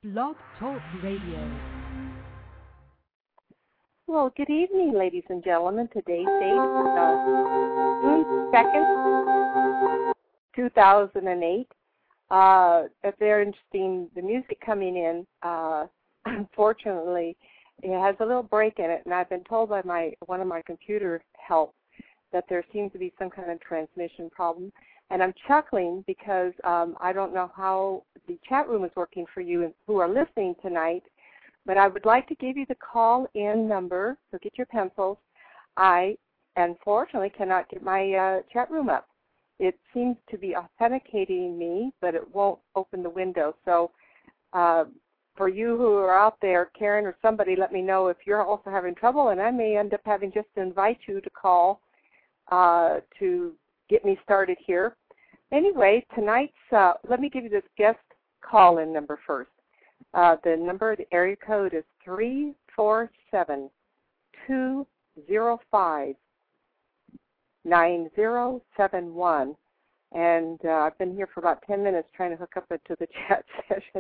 Blog Talk Radio. Well, good evening, ladies and gentlemen. Today's date is June 2nd, 2008. It's very interesting. The music coming in, unfortunately, it has a little break in it, and I've been told by one of my computer help that there seems to be some kind of transmission problem. And I'm chuckling because I don't know how the chat room is working for you who are listening tonight, but I would like to give you the call-in number, so get your pencils. I, unfortunately, cannot get my chat room up. It seems to be authenticating me, but it won't open the window. So for you who are out there, Karen or somebody, let me know if you're also having trouble, and I may end up having just to invite you to call to get me started here. Anyway, tonight's, let me give you this guest call-in number first. The number, the area code is 347-205-9071. And I've been here for about 10 minutes trying to hook up into the chat session.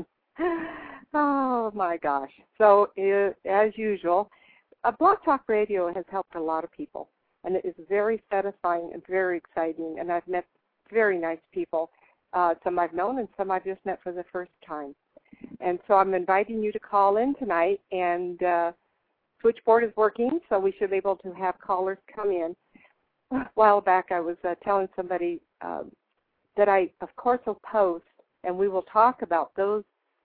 Oh, my gosh. So, as usual, Blog Talk Radio has helped a lot of people. And it is very satisfying and very exciting. And I've met very nice people. Some I've known and some I've just met for the first time. And so I'm inviting you to call in tonight. And switchboard is working, so we should be able to have callers come in. A while back I was telling somebody that I, of course, will post, and we will talk about those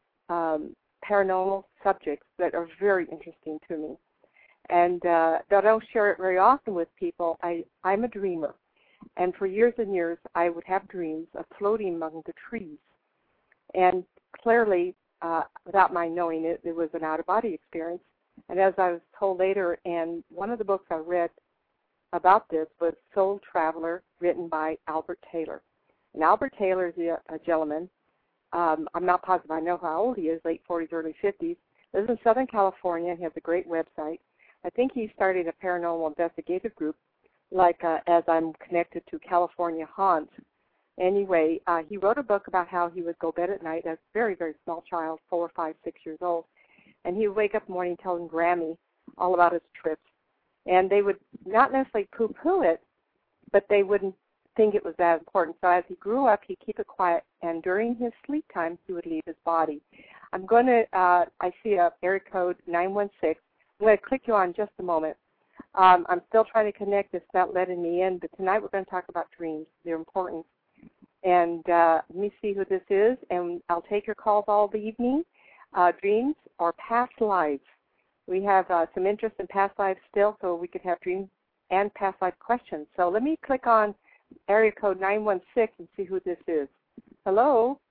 paranormal subjects that are very interesting to me. And though I don't share it very often with people, I'm a dreamer. And for years and years, I would have dreams of floating among the trees. And clearly, without my knowing it, it was an out-of-body experience. And as I was told later, and one of the books I read about this was Soul Traveler, written by Albert Taylor. And Albert Taylor is a gentleman. I'm not positive I know how old he is, late 40s, early 50s. Lives in Southern California and has a great website. I think he started a paranormal investigative group, like as I'm connected to California Haunts. Anyway, he wrote a book about how he would go to bed at night as a very, very small child, 4, 5, 6 years old. And he would wake up in the morning telling Grammy all about his trips. And they would not necessarily poo-poo it, but they wouldn't think it was that important. So as he grew up, he'd keep it quiet, and during his sleep time, he would leave his body. I'm going to, I see a area code 916. I'm going to click you on just a moment. I'm still trying to connect. It's not letting me in, but tonight we're going to talk about dreams. They're important. And let me see who this is, and I'll take your calls all the evening. Dreams or past lives. We have some interest in past lives still, so we could have dreams and past life questions. So let me click on area code 916 and see who this is. Hello?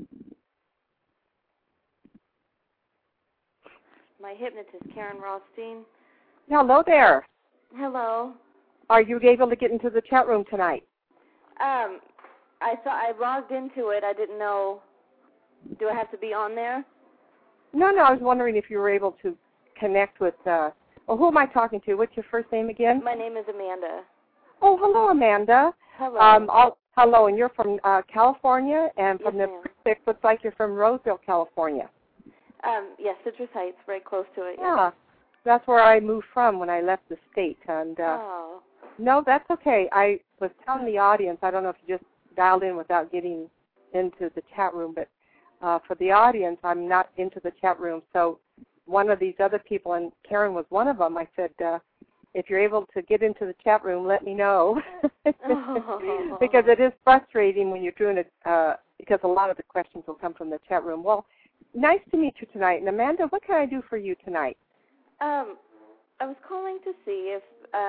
My hypnotist, Karen Rothstein. Hello there. Hello. Are you able to get into the chat room tonight? I logged into it. I didn't know. Do I have to be on there? No, I was wondering if you were able to connect with, who am I talking to? What's your first name again? My name is Amanda. Oh, hello, Amanda. Hello. Hello, and you're from California, and from yes, the prefix, looks like you're from Roseville, California. Yes, Citrus Heights, very close to it. Yeah, that's where I moved from when I left the state. And no, that's okay. I was telling the audience, I don't know if you just dialed in without getting into the chat room, but for the audience, I'm not into the chat room. So one of these other people, and Karen was one of them, I said, if you're able to get into the chat room, let me know. Because it is frustrating when you're doing it, because a lot of the questions will come from the chat room. Well, nice to meet you tonight. And Amanda, what can I do for you tonight? I was calling to see if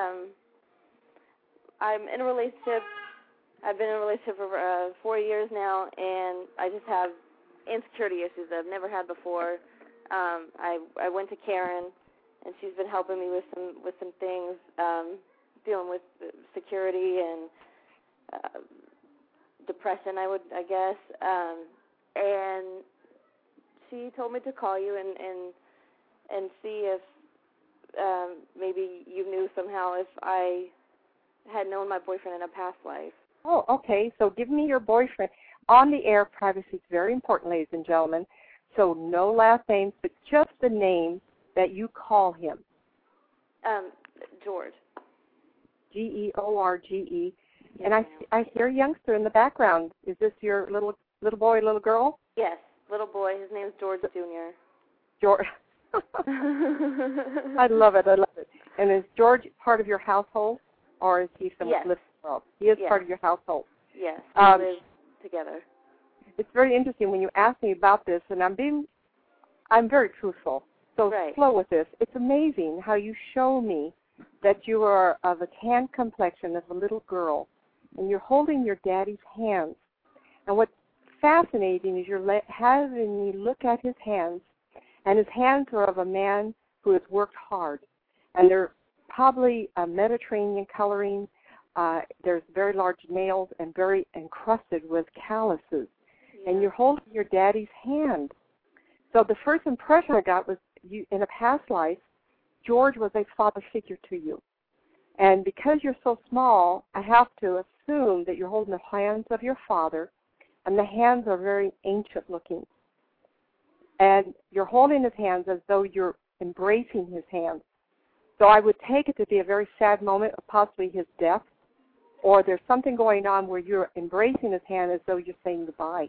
I'm in a relationship. I've been in a relationship for 4 years now, and I just have insecurity issues that I've never had before. I went to Karen, and she's been helping me with some things, dealing with security and depression, I guess. And she told me to call you and see if maybe you knew somehow if I had known my boyfriend in a past life. Oh, okay. So give me your boyfriend. On the air, privacy is very important, ladies and gentlemen. So no last names, but just the name that you call him. George. George. Yes, And I hear a youngster in the background. Is this your little boy, little girl? Yes, little boy. His name's George Jr. George. I love it. And is George part of your household, or is he someone who lives in the world? He is part of your household. Yes, we live together. It's very interesting when you ask me about this, and I'm very truthful. So flow with this. It's amazing how you show me that you are of a tan complexion of a little girl, and you're holding your daddy's hands. And what's fascinating is you're having me look at his hands, and his hands are of a man who has worked hard. And they're probably Mediterranean coloring. There's very large nails and very encrusted with calluses. Yeah. And you're holding your daddy's hand. So the first impression I got was you, in a past life, George was a father figure to you. And because you're so small, I have to assume that you're holding the hands of your father, and the hands are very ancient looking. And you're holding his hands as though you're embracing his hands. So I would take it to be a very sad moment of possibly his death, or there's something going on where you're embracing his hand as though you're saying goodbye.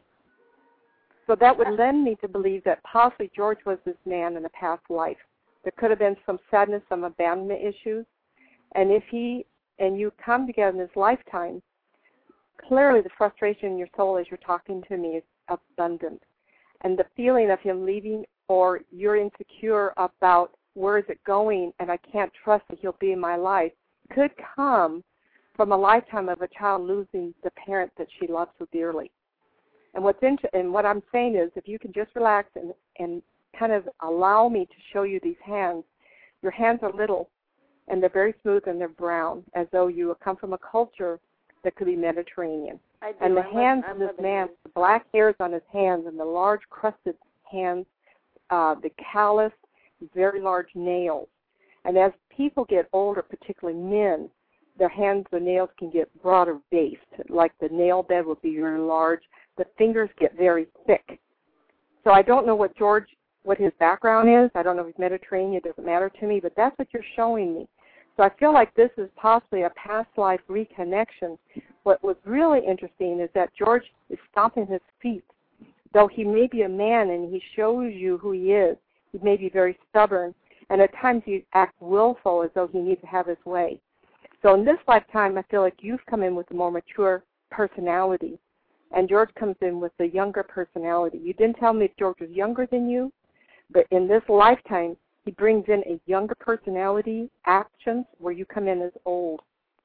So that would lend me to believe that possibly George was this man in a past life. There could have been some sadness, some abandonment issues. And if he and you come together in this lifetime, clearly the frustration in your soul as you're talking to me is abundant. And the feeling of him leaving, or you're insecure about where is it going and I can't trust that he'll be in my life, could come from a lifetime of a child losing the parent that she loves so dearly. And what I'm saying is, if you can just relax and kind of allow me to show you these hands, your hands are little, and they're very smooth, and they're brown, as though you come from a culture that could be Mediterranean. I do. And the hands of this man, the black hairs on his hands and the large crusted hands, the callous, very large nails. And as people get older, particularly men, their hands, the nails can get broader based, like the nail bed would be very large. The fingers get very thick. So I don't know what his background is. I don't know if he's Mediterranean. It doesn't matter to me, but that's what you're showing me. So I feel like this is possibly a past life reconnection. What was really interesting is that George is stomping his feet. Though he may be a man and he shows you who he is, he may be very stubborn, and at times he acts willful as though he needs to have his way. So in this lifetime, I feel like you've come in with a more mature personality, and George comes in with a younger personality. You didn't tell me if George was younger than you, but in this lifetime, he brings in a younger personality, actions, where you come in as old.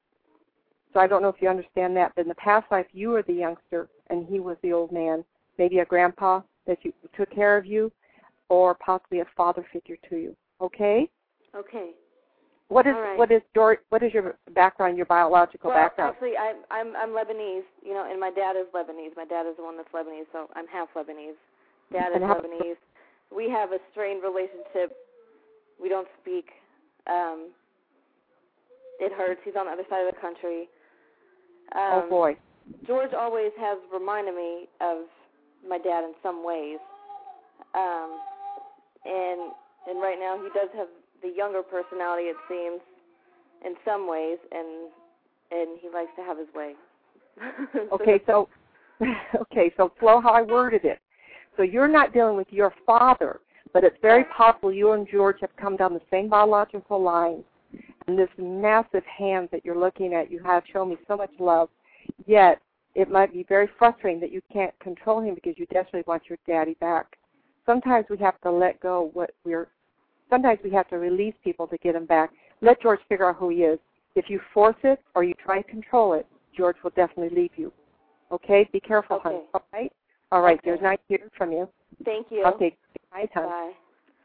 So I don't know if you understand that, but in the past life, you were the youngster, and he was the old man, maybe a grandpa that took care of you, or possibly a father figure to you. Okay? Okay. What is your background, your biological background? Actually, I'm Lebanese, and my dad is Lebanese. My dad is the one that's Lebanese, so I'm half Lebanese. Dad is Lebanese. We have a strained relationship. We don't speak. It hurts. He's on the other side of the country. Oh, boy. George always has reminded me of my dad in some ways. And right now he does have the younger personality, it seems, in some ways, and he likes to have his way. So flow how I worded it. So you're not dealing with your father, but it's very possible you and George have come down the same biological line. And this massive hand that you're looking at, you have shown me so much love, yet it might be very frustrating that you can't control him because you desperately want your daddy back. Sometimes we have to let go sometimes we have to release people to get him back. Let George figure out who he is. If you force it or you try to control it, George will definitely leave you. Okay? Be careful, honey. All right? All right. Okay. There's nice hearing from you. Thank you. Okay. Bye, hon. Bye.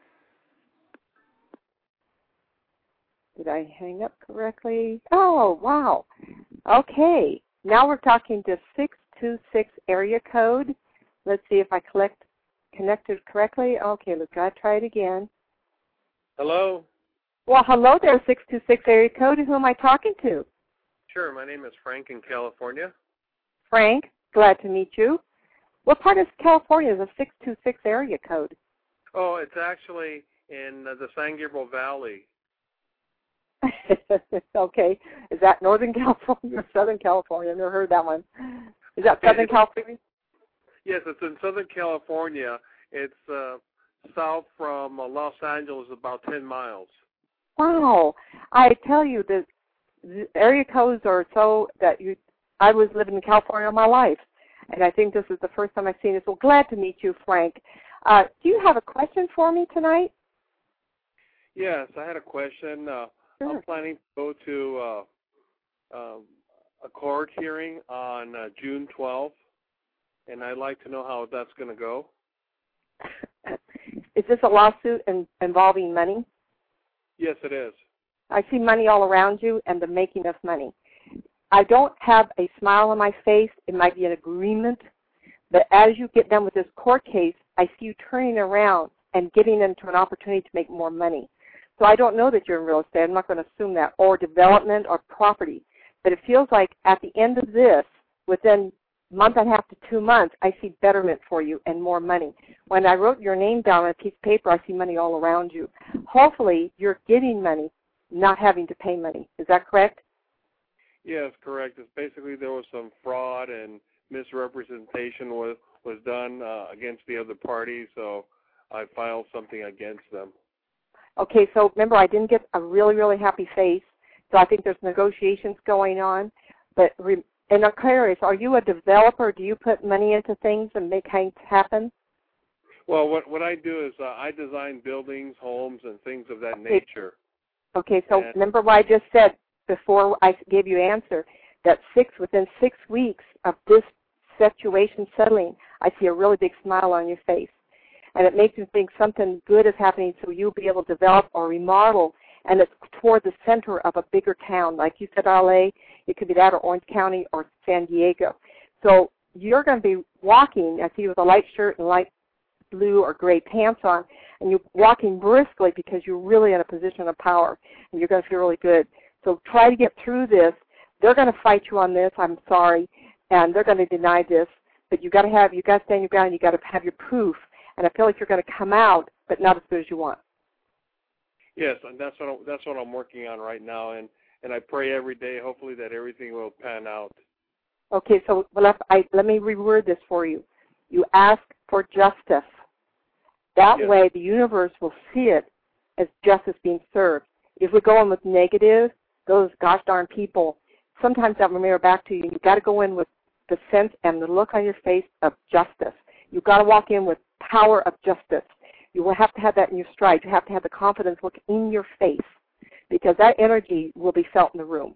Did I hang up correctly? Oh, wow. Okay. Now we're talking to 626 area code. Let's see if I connected correctly. Okay, let's try it again. Hello? Well, hello there, 626 area code. Who am I talking to? Sure, my name is Frank in California. Frank, glad to meet you. What part of California is a 626 area code? Oh, it's actually in the San Gabriel Valley. Okay. Is that Northern California or Southern California? I've never heard that one. Is that Southern California? Yes, it's in Southern California. It's south from Los Angeles, about 10 miles. Wow. I tell you, the area codes are so that I was living in California all my life, and I think this is the first time I've seen this. Well, glad to meet you, Frank. Do you have a question for me tonight? Yes, I had a question. Sure. I'm planning to go to a court hearing on June 12th, and I'd like to know how that's going to go. Is this a lawsuit involving money? Yes, it is. I see money all around you and the making of money. I don't have a smile on my face. It might be an agreement. But as you get done with this court case, I see you turning around and getting into an opportunity to make more money. So I don't know that you're in real estate. I'm not going to assume that, or development or property. But it feels like at the end of this, within a month and a half to 2 months, I see betterment for you and more money. When I wrote your name down on a piece of paper, I see money all around you. Hopefully, you're getting money, not having to pay money. Is that correct? Yes, correct. It's basically there was some fraud and misrepresentation was done against the other party, so I filed something against them. Okay, so remember, I didn't get a really, really happy face, so I think there's negotiations going on. But in Aquarius, are you a developer? Do you put money into things and make things happen? Well, what I do is I design buildings, homes, and things of that nature. Okay, so remember what I just said before I gave you an answer, that within 6 weeks of this situation settling, I see a really big smile on your face. And it makes me think something good is happening, so you'll be able to develop or remodel, and it's toward the center of a bigger town. Like you said, LA, it could be that, or Orange County, or San Diego. So you're going to be walking, I see you with a light shirt and light blue or gray pants on, and you're walking briskly because you're really in a position of power, and you're going to feel really good. So try to get through this. They're going to fight you on this, I'm sorry, and they're going to deny this, but you got to stand your ground, you got to have your proof. And I feel like you're going to come out, but not as good as you want. Yes, and that's what I'm working on right now, and I pray every day, hopefully, that everything will pan out. Okay, so let me reword this for you. You ask for justice. That way, the universe will see it as justice being served. If we go in with negative, those gosh darn people, sometimes that will mirror back to you. You've got to go in with the sense and the look on your face of justice. You've got to walk in with power of justice. You will have to have that in your stride. You have to have the confidence look in your face, because that energy will be felt in the room.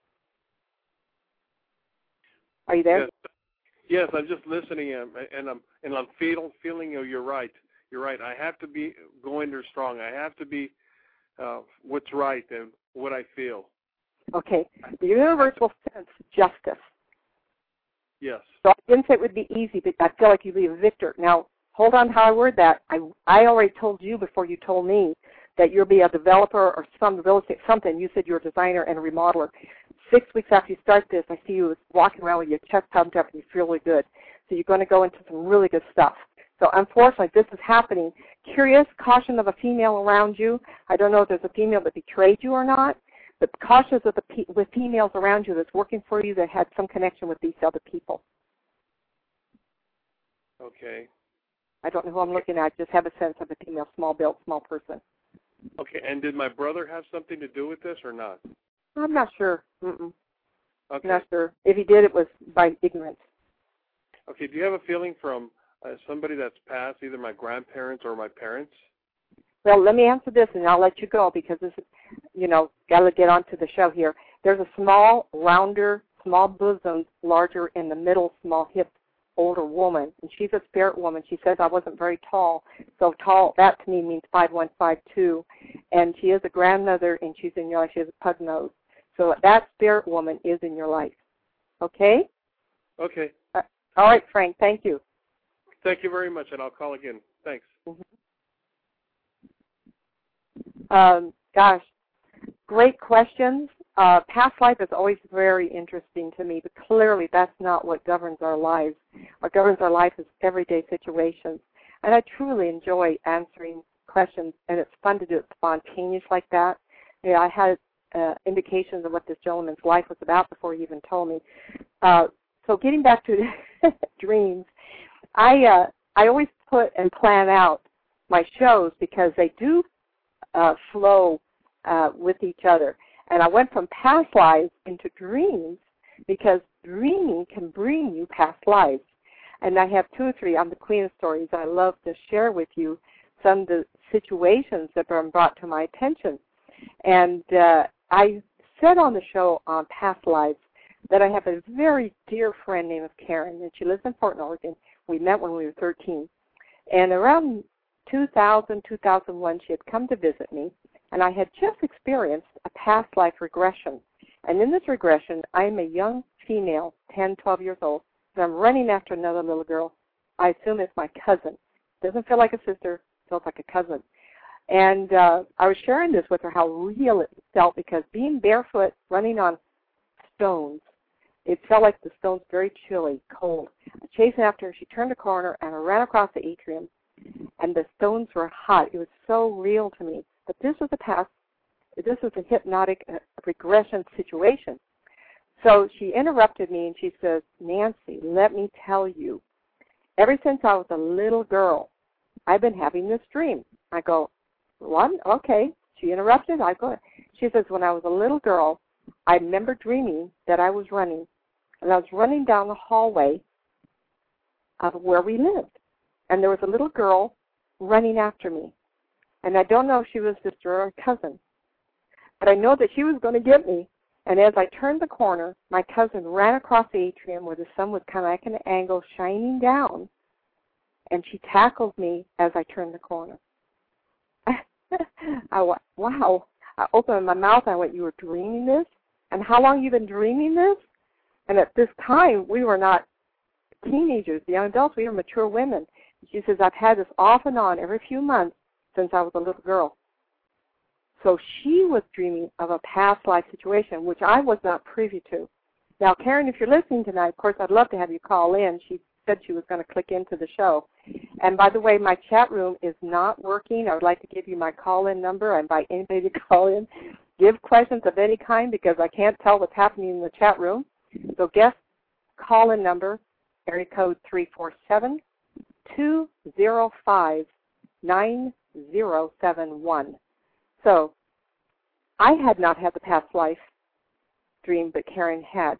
Are you there? Yes, I'm just listening, and I'm feeling. You're right. You're right. I have to be going there strong. I have to be what's right and what I feel. Okay. The universe will sense justice. Yes. So I didn't say it would be easy, but I feel like you'd be a victor. Now, hold on to how I word that. I already told you before you told me that you'll be a developer or some real estate something. You said you're a designer and a remodeler. 6 weeks after you start this, I see you walking around with your chest pumped up and you feel really good. So you're going to go into some really good stuff. So unfortunately, this is happening. Curious, caution of a female around you. I don't know if there's a female that betrayed you or not, but cautious with females around you that's working for you that had some connection with these other people. Okay. I don't know who I'm looking at. I just have a sense of a female, small-built, small person. Okay, and did my brother have something to do with this or not? I'm not sure. Okay. I'm not sure. If he did, it was by ignorance. Okay, do you have a feeling from somebody that's passed, either my grandparents or my parents? Well, let me answer this, and I'll let you go because this is, got to get on to the show here. There's a small, rounder, small bosom, larger in the middle, small hip, older woman, and she's a spirit woman. She says I wasn't very tall, so tall, that to me means 5'1", 5'2", and she is a grandmother, and she's in your life. She has a pug nose. So that spirit woman is in your life. Okay? Okay. All right, Frank, thank you. Thank you very much, and I'll call again. Thanks. Mm-hmm. Gosh, great questions. Past life is always very interesting to me, but clearly that's not what governs our lives. What governs our life is everyday situations. And I truly enjoy answering questions, and it's fun to do it spontaneous like that. You know, I had indications of what this gentleman's life was about before he even told me. So getting back to dreams, I always put and plan out my shows because they do flow with each other. And I went from past lives into dreams because dreaming can bring you past lives. And I have 2 or 3, I'm the queen of stories. I love to share with you some of the situations that have been brought to my attention. And I said on the show on past lives that I have a very dear friend named Karen, and she lives in Portland, Oregon. We met when we were 13. And around 2000, 2001, she had come to visit me, and I had just experienced a past life regression. And in this regression, I am a young female, 10, 12 years old, and I'm running after another little girl. I assume it's my cousin. Doesn't feel like a sister, feels like a cousin. And I was sharing this with her, how real it felt, because being barefoot, running on stones, it felt like the stones very chilly, cold. Chasing after her, she turned a corner, and I ran across the atrium, and the stones were hot. It was so real to me. But this was this was a hypnotic regression situation. So she interrupted me, and she says, Nancy, let me tell you, ever since I was a little girl, I've been having this dream. I go, what? Okay. She interrupted. I go. She says, when I was a little girl, I remember dreaming that I was running, and I was running down the hallway of where we lived, and there was a little girl running after me. And I don't know if she was a sister or a cousin, but I know that she was going to get me. And as I turned the corner, my cousin ran across the atrium where the sun was kind of like an angle shining down, and she tackled me as I turned the corner. I went, wow. I opened my mouth. I went, you were dreaming this? And how long have you been dreaming this? And at this time, we were not teenagers, young adults. We were mature women. She says, I've had this off and on every few months since I was a little girl. So she was dreaming of a past life situation, which I was not privy to. Now, Karen, if you're listening tonight, of course, I'd love to have you call in. She said she was going to click into the show. And by the way, my chat room is not working. I would like to give you my call-in number. I invite anybody to call in. Give questions of any kind because I can't tell what's happening in the chat room. So guest call-in number, area code 347-205-9071. So I had not had the past life dream, but Karen had.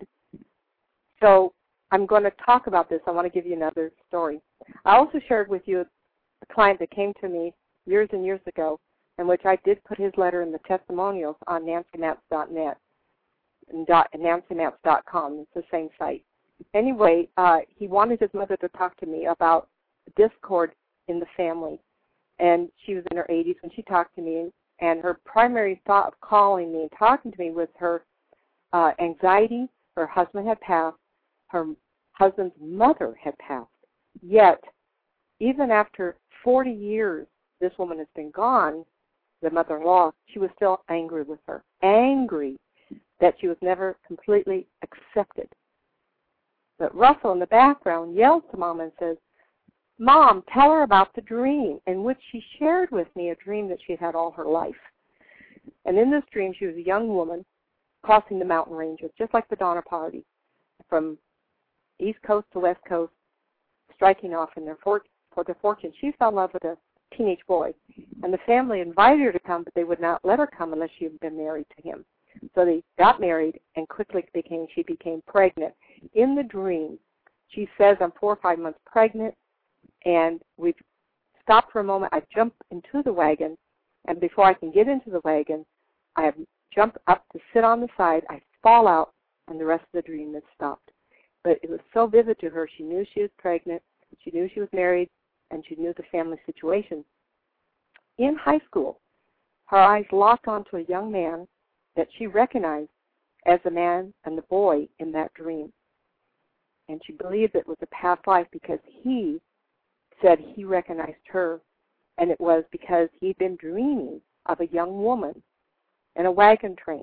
So I'm going to talk about this. I want to give you another story. I also shared with you a client that came to me years and years ago, in which I did put his letter in the testimonials on NancyMatz.net and NancyMatz.com. It's the same site. Anyway, he wanted his mother to talk to me about discord in the family. And she was in her 80s when she talked to me, and her primary thought of calling me and talking to me was her anxiety. Her husband had passed. Her husband's mother had passed. Yet, even after 40 years this woman has been gone, the mother-in-law, she was still angry with her, angry that she was never completely accepted. But Russell in the background yells to Mom and says, Mom, tell her about the dream, in which she shared with me a dream that she had had all her life. And in this dream, she was a young woman crossing the mountain ranges, just like the Donner Party, from East Coast to West Coast, striking off in for their fortune. She fell in love with a teenage boy, and the family invited her to come, but they would not let her come unless she had been married to him. So they got married, and quickly she became pregnant. In the dream, she says, I'm 4 or 5 months pregnant, and we've stopped for a moment. I jump into the wagon, and before I can get into the wagon, I have jumped up to sit on the side. I fall out, and the rest of the dream has stopped. But it was so vivid to her. She knew she was pregnant. She knew she was married, and she knew the family situation. In high school, her eyes locked onto a young man that she recognized as the man and the boy in that dream. And she believed it was a past life because he said he recognized her, and it was because he'd been dreaming of a young woman in a wagon train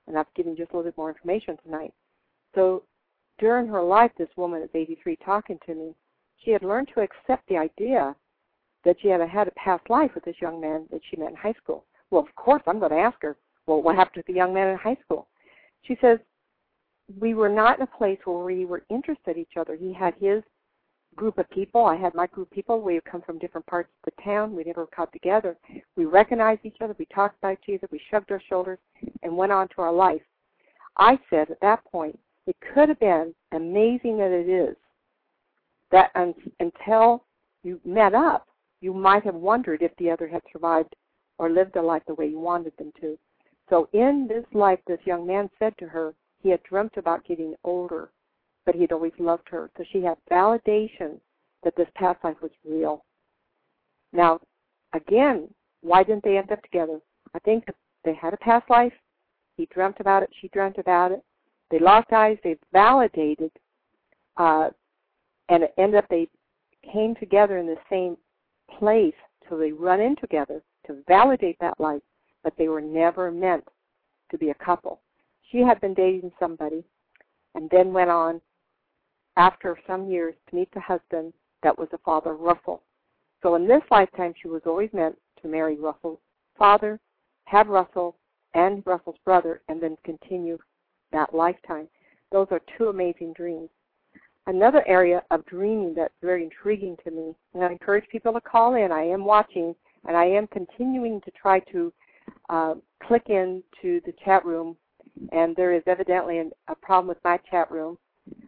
and I've given just a little bit more information tonight. So during her life, this woman is 83 talking to me. She had learned to accept the idea that she had a past life with this young man that she met in high school. Well, of course, I'm going to ask her, well, what happened to the young man in high school? She says, we were not in a place where we were interested in each other. He had his group of people. I had my group of people. We had come from different parts of the town. We never got together. We recognized each other. We talked about each other. We shrugged our shoulders and went on to our life. I said at that point, it could have been amazing that it is, that until you met up, you might have wondered if the other had survived or lived a life the way you wanted them to. So in this life, this young man said to her, he had dreamt about getting older, but he had always loved her. So she had validation that this past life was real. Now, again, why didn't they end up together? I think they had a past life. He dreamt about it. She dreamt about it. They locked eyes. They validated, and it ended up they came together in the same place till they run in together to validate that life, but they were never meant to be a couple. She had been dating somebody and then went on after some years to meet the husband that was the father of Russell. So in this lifetime, she was always meant to marry Russell's father, have Russell and Russell's brother, and then continue that lifetime. Those are two amazing dreams. Another area of dreaming that's very intriguing to me, and I encourage people to call in. I am watching, and I am continuing to try to click into the chat room, and there is evidently a problem with my chat room.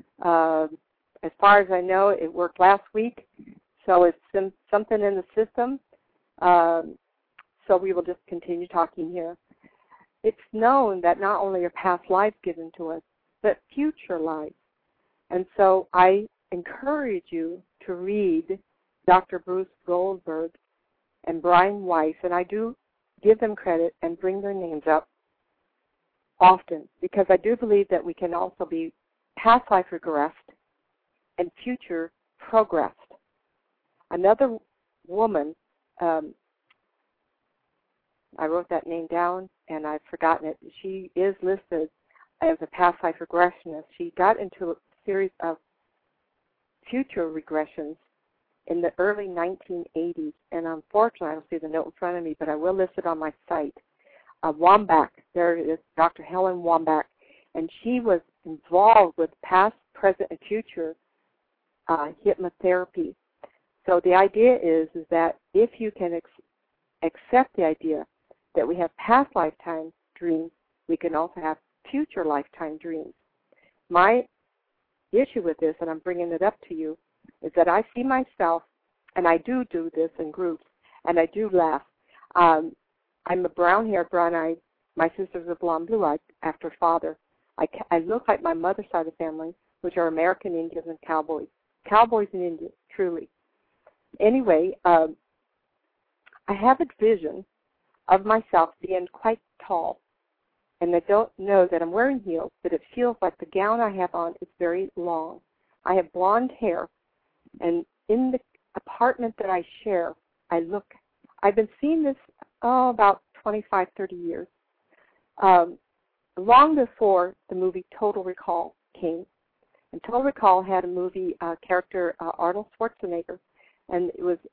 As far as I know, it worked last week, so it's something in the system. So we will just continue talking here. It's known that not only are past lives given to us, but future lives. And so I encourage you to read Dr. Bruce Goldberg and Brian Weiss, and I do give them credit and bring their names up often, because I do believe that we can also be past life regressed and future progressed. Another woman, I wrote that name down and I've forgotten it. She is listed as a past life regressionist. She got into a series of future regressions in the early 1980s, and unfortunately I don't see the note in front of me, but I will list it on my site. Wambach, there it is, Dr. Helen Wambach, and she was involved with past, present, and future hypnotherapy. So the idea is that if you can accept the idea that we have past lifetime dreams, we can also have future lifetime dreams. My issue with this, and I'm bringing it up to you, is that I see myself, and I do this in groups, and I do laugh. I'm a brown-haired, brown-eyed. My sisters are blonde, blue-eyed after father. I look like my mother's side of the family, which are American Indians and cowboys. Cowboys and Indians, truly. Anyway, I have a vision of myself being quite tall, and I don't know that I'm wearing heels, but it feels like the gown I have on is very long. I have blonde hair, and in the apartment that I share, I've been seeing this about 25, 30 years, long before the movie Total Recall came. And Total Recall had a movie character, Arnold Schwarzenegger, and it was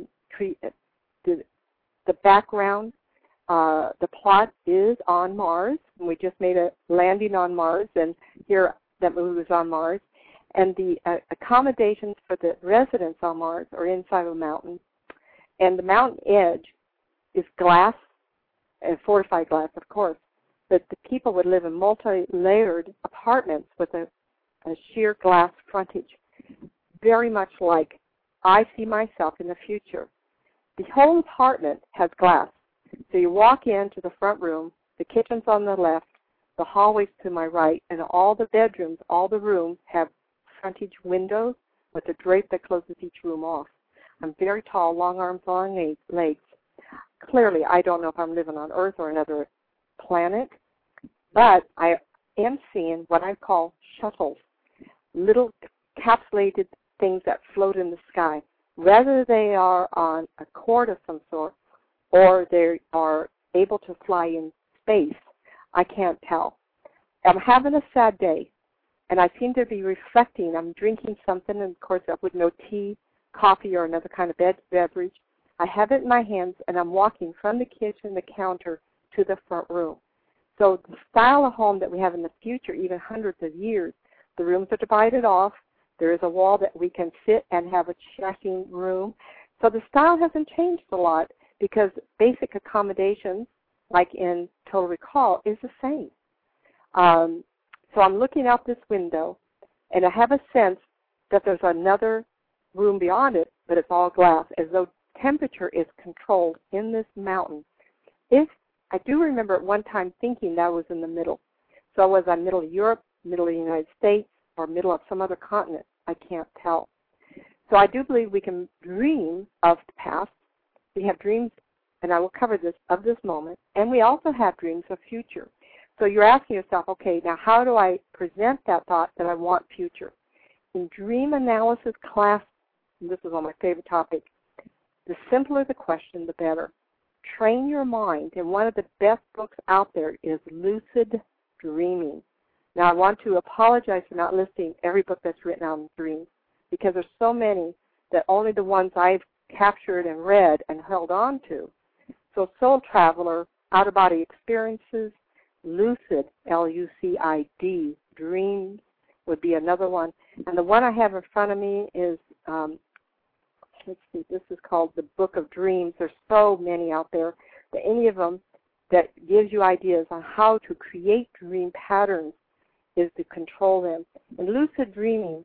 the background, the plot is on Mars, and we just made a landing on Mars, and here that movie was on Mars. And the accommodations for the residents on Mars are inside of a mountain. And the mountain edge is glass, and fortified glass, of course. But the people would live in multi-layered apartments with a sheer glass frontage, very much like I see myself in the future. The whole apartment has glass. So you walk into the front room, the kitchen's on the left, the hallway's to my right, and all the bedrooms, all the rooms have frontage windows with a drape that closes each room off. I'm very tall, long arms, long legs. Clearly, I don't know if I'm living on Earth or another planet, but I am seeing what I call shuttles, little capsulated things that float in the sky. Whether they are on a cord of some sort or they are able to fly in space, I can't tell. I'm having a sad day, and I seem to be reflecting. I'm drinking something, and of course I would know tea, coffee, or another kind of beverage. I have it in my hands, and I'm walking from the kitchen, the counter, to the front room. So the style of home that we have in the future, even hundreds of years, the rooms are divided off. There is a wall that we can sit and have a chatting room. So the style hasn't changed a lot because basic accommodations, like in Total Recall, is the same. So I'm looking out this window, and I have a sense that there's another room beyond it, but it's all glass, as though temperature is controlled in this mountain. If I do remember at one time thinking that was in the middle. So was I middle of Europe, middle of the United States, or middle of some other continent? I can't tell. So I do believe we can dream of the past. We have dreams, and I will cover this, of this moment, and we also have dreams of future. So you're asking yourself, okay, now how do I present that thought that I want future? In dream analysis class, and this is on my favorite topic, the simpler the question, the better. Train your mind, and one of the best books out there is Lucid Dreaming. Now, I want to apologize for not listing every book that's written on dreams, because there's so many that only the ones I've captured and read and held on to. So Soul Traveler, Out-of-Body Experiences, Lucid, L-U-C-I-D, Dreams would be another one. And the one I have in front of me is, let's see, this is called The Book of Dreams. There's so many out there, that any of them that gives you ideas on how to create dream patterns is to control them. In lucid dreaming,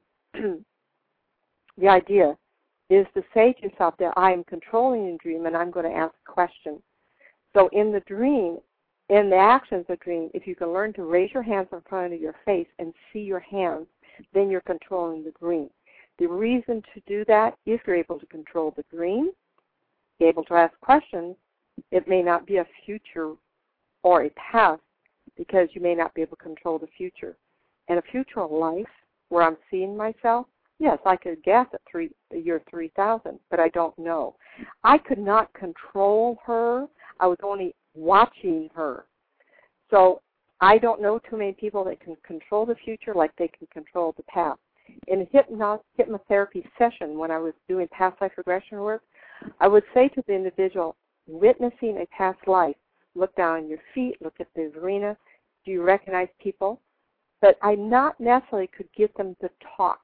the idea is to say to yourself that I am controlling a dream and I'm going to ask questions. So in the dream, in the actions of dream, if you can learn to raise your hands in front of your face and see your hands, then you're controlling the dream. The reason to do that, if you're able to control the dream, be able to ask questions, it may not be a future or a past, because you may not be able to control the future. In a future life where I'm seeing myself, yes, I could guess at the year 3000, but I don't know. I could not control her. I was only watching her. So I don't know too many people that can control the future like they can control the past. In a hypnotherapy session, when I was doing past life regression work, I would say to the individual witnessing a past life, look down on your feet, look at the arena, do you recognize people? But I not necessarily could get them to talk.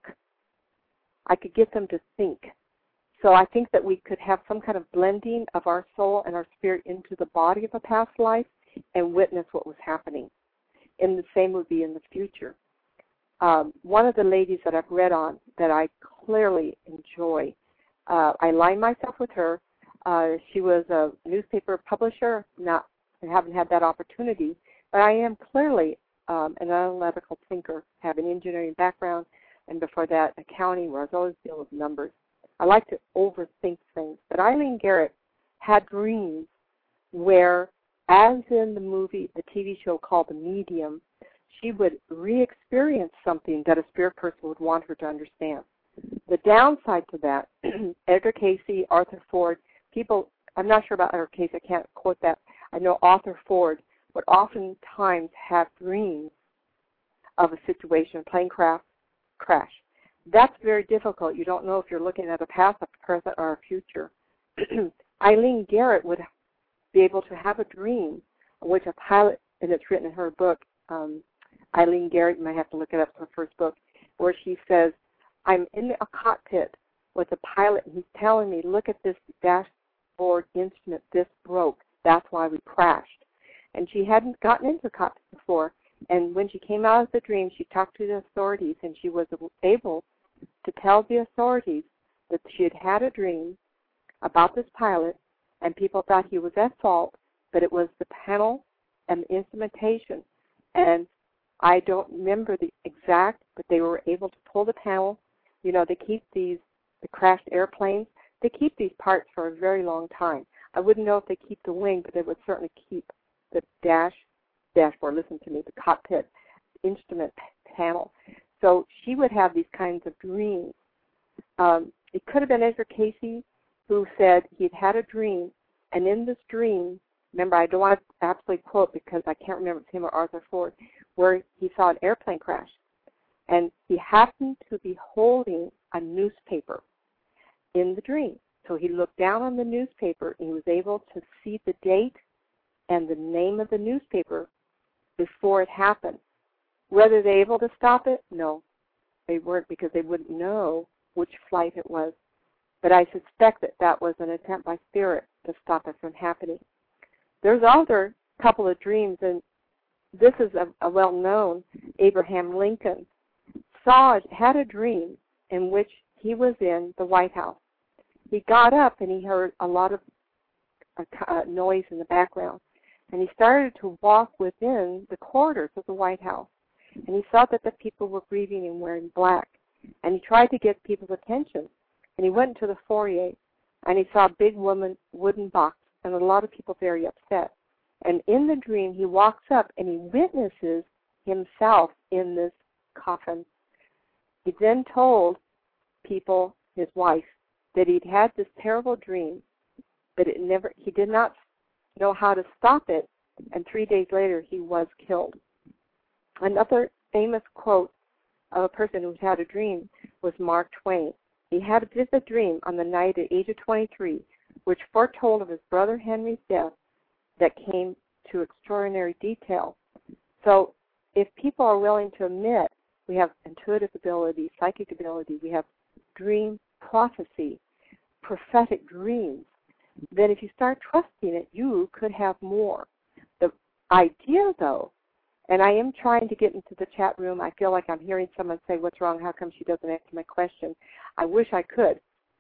I could get them to think. So I think that we could have some kind of blending of our soul and our spirit into the body of a past life and witness what was happening. And the same would be in the future. One of the ladies that I've read on that I clearly enjoy, I aligned myself with her. She was a newspaper publisher. I haven't had that opportunity, but I am clearly an analytical thinker, have an engineering background, and before that, accounting, where I was always dealing with numbers. I like to overthink things. But Eileen Garrett had dreams where, as in the movie, the TV show called The Medium, she would re-experience something that a spirit person would want her to understand. The downside to that, Edgar Cayce, Arthur Ford, people, I'm not sure about Edgar Cayce, I can't quote that. I know Arthur Ford would oftentimes have dreams of a situation, plane crash. That's very difficult. You don't know if you're looking at a past, a present, or a future. Eileen Garrett would be able to have a dream in which a pilot, and it's written in her book, Eileen Garrett, you might have to look it up, her first book, where she says, I'm in a cockpit with a pilot, and he's telling me, look at this dashboard instrument, this broke. That's why we crashed. And she hadn't gotten into a cockpit before. And when she came out of the dream, she talked to the authorities, and she was able to tell the authorities that she had had a dream about this pilot, and people thought he was at fault, but it was the panel and the instrumentation. And I don't remember the exact, but they were able to pull the panel. You know, they keep the crashed airplanes, they keep these parts for a very long time. I wouldn't know if they keep the wing, but they would certainly keep the dashboard, listen to me, the cockpit instrument panel. So she would have these kinds of dreams. It could have been Edgar Cayce who said he'd had a dream, and in this dream remember, I don't want to absolutely quote because I can't remember if it's him or Arthur Ford, where he saw an airplane crash. And he happened to be holding a newspaper in the dream. So he looked down on the newspaper and he was able to see the date and the name of the newspaper before it happened. Were they able to stop it? No, they weren't, because they wouldn't know which flight it was. But I suspect that that was an attempt by spirit to stop it from happening. There's other couple of dreams, and this is a well-known. Abraham Lincoln had a dream in which he was in the White House. He got up and he heard a lot of noise in the background, and he started to walk within the corridors of the White House, and he saw that the people were grieving and wearing black, and he tried to get people's attention, and he went to the foyer, and he saw a big wooden box, and a lot of people very upset. And in the dream, he walks up and he witnesses himself in this coffin. He then told people, his wife, that he'd had this terrible dream, but he did not know how to stop it, and 3 days later he was killed. Another famous quote of a person who's had a dream was Mark Twain. He had a vivid dream on the night at age of 23, which foretold of his brother Henry's death that came to extraordinary detail. So if people are willing to admit we have intuitive ability, psychic ability, we have dream prophecy, prophetic dreams, then if you start trusting it, you could have more. The idea, though, and I am trying to get into the chat room. I feel like I'm hearing someone say, what's wrong? How come she doesn't answer my question? I wish I could.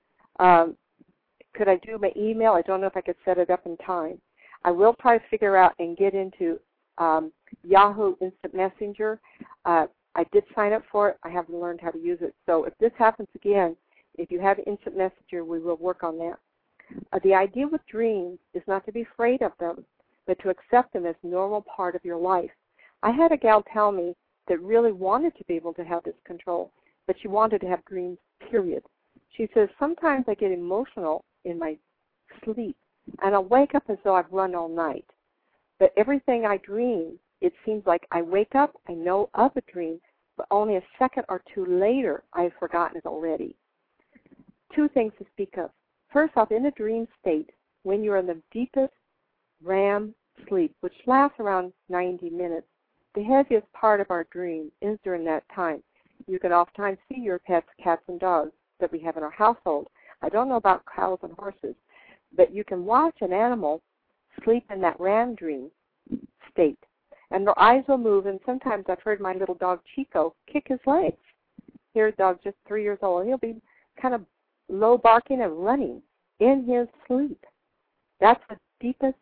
Could I do my email? I don't know if I could set it up in time. I will try to figure out and get into Yahoo Instant Messenger. I did sign up for it. I haven't learned how to use it. So if this happens again, if you have Instant Messenger, we will work on that. The idea with dreams is not to be afraid of them, but to accept them as a normal part of your life. I had a gal tell me that really wanted to be able to have this control, but she wanted to have dreams, period. She says, sometimes I get emotional in my sleep, and I'll wake up as though I've run all night. But everything I dream, it seems like I wake up, I know of a dream, but only a second or two later, I've forgotten it already. Two things to speak of. First off, in a dream state, when you're in the deepest REM sleep, which lasts around 90 minutes, the heaviest part of our dream is during that time. You can oftentimes see your pets, cats, and dogs that we have in our household. I don't know about cows and horses, but you can watch an animal sleep in that REM dream state, and their eyes will move, and sometimes I've heard my little dog Chico kick his legs. Here's a dog just 3 years old. He'll be kind of low barking and running in his sleep. That's the deepest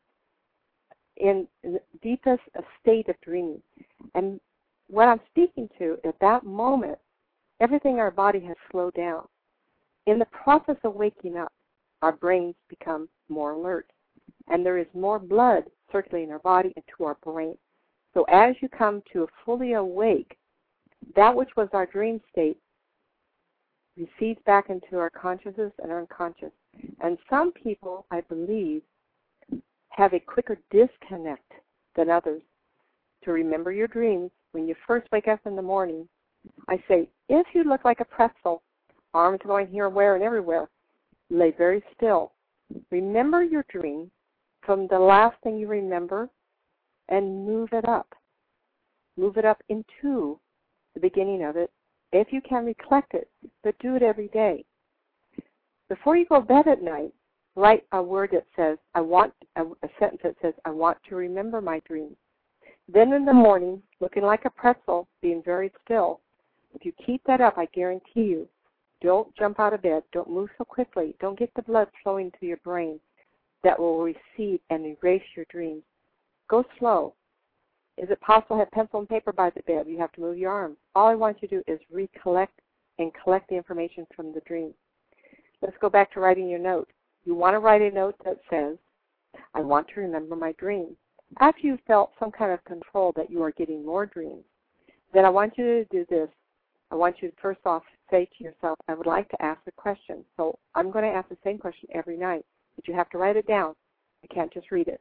state of dreaming. And what I'm speaking to at that moment, everything in our body has slowed down. In the process of waking up, our brains become more alert, and there is more blood circulating in our body and to our brain. So as you come to a fully awake, that which was our dream state recedes back into our consciousness and our unconscious. And some people, I believe, have a quicker disconnect than others. To remember your dreams, when you first wake up in the morning, I say, if you look like a pretzel, arms going here, where, and everywhere, lay very still. Remember your dream from the last thing you remember and move it up. Move it up into the beginning of it. If you can, recollect it, but do it every day. Before you go to bed at night, write a word that says, a sentence that says, I want to remember my dream. Then in the morning, looking like a pretzel, being very still, if you keep that up, I guarantee you, don't jump out of bed, don't move so quickly, don't get the blood flowing to your brain that will recede and erase your dreams. Go slow. Is it possible to have pencil and paper by the bed? You have to move your arms. All I want you to do is recollect and collect the information from the dream. Let's go back to writing your note. You want to write a note that says, I want to remember my dream. After you felt some kind of control that you are getting more dreams, then I want you to do this. I want you to first off say to yourself, I would like to ask a question. So I'm going to ask the same question every night, but you have to write it down. I can't just read it.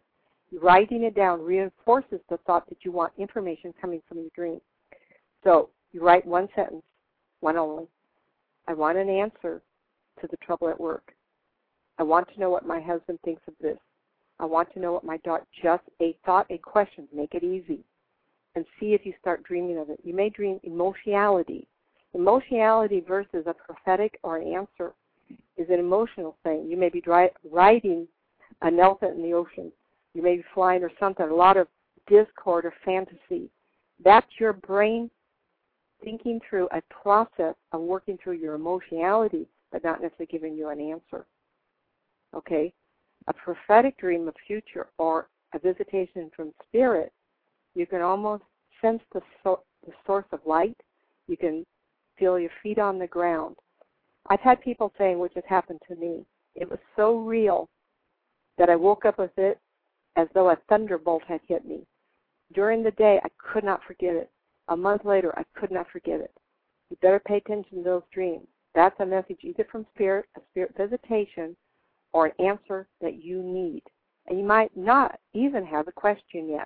Writing it down reinforces the thought that you want information coming from your dream. So you write one sentence, one only. I want an answer to the trouble at work. I want to know what my husband thinks of this. I want to know what my daughter, just a thought, a question, make it easy. And see if you start dreaming of it. You may dream emotionality. Emotionality versus a prophetic or an answer is an emotional thing. You may be riding an elephant in the ocean. You may be flying or something, a lot of discord or fantasy. That's your brain thinking through a process of working through your emotionality, but not necessarily giving you an answer. Okay? A prophetic dream of future or a visitation from spirit, you can almost sense the source of light. You can feel your feet on the ground. I've had people saying, which has happened to me, it was so real that I woke up with it as though a thunderbolt had hit me. During the day, I could not forget it. A month later, I could not forget it. You better pay attention to those dreams. That's a message either from spirit, a spirit visitation, or an answer that you need. And you might not even have a question yet.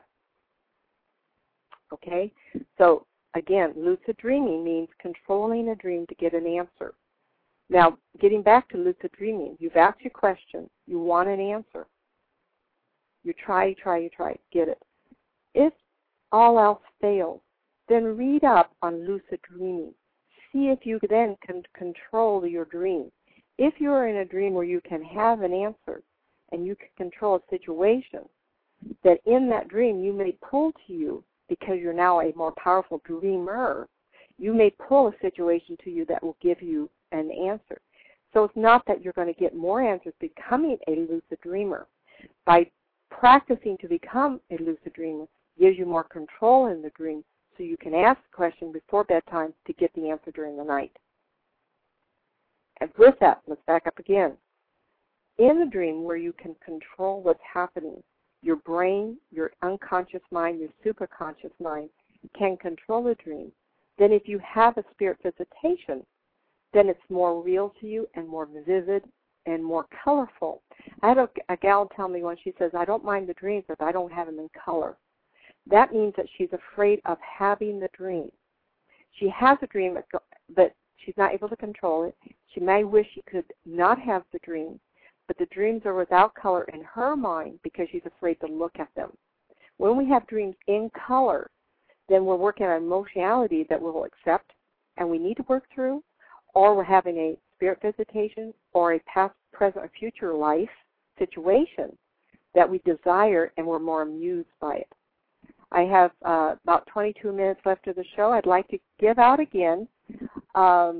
Okay? So, again, lucid dreaming means controlling a dream to get an answer. Now, getting back to lucid dreaming, you've asked your question. You want an answer. You try, get it. If all else fails, then read up on lucid dreaming. See if you then can control your dream. If you're in a dream where you can have an answer and you can control a situation, that in that dream you may pull to you, because you're now a more powerful dreamer, you may pull a situation to you that will give you an answer. So it's not that you're going to get more answers becoming a lucid dreamer. By practicing to become a lucid dreamer gives you more control in the dream, so you can ask the question before bedtime to get the answer during the night. And with that, let's back up again. In the dream where you can control what's happening, your brain, your unconscious mind, your superconscious mind can control the dream. Then if you have a spirit visitation, then it's more real to you and more vivid and more colorful. I had a gal tell me once, she says, I don't mind the dreams if I don't have them in color. That means that she's afraid of having the dream. She has a dream, but she's not able to control it. She may wish she could not have the dream, but the dreams are without color in her mind because she's afraid to look at them. When we have dreams in color, then we're working on emotionality that we'll accept and we need to work through, or we're having a spirit visitation or a past, present, or future life situation that we desire and we're more amused by it. I have about 22 minutes left of the show. I'd like to give out again the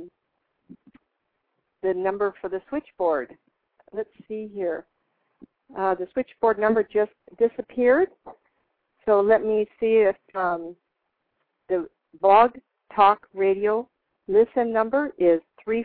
number for the switchboard. Let's see here. The switchboard number just disappeared. So let me see if the Blog Talk Radio listen number is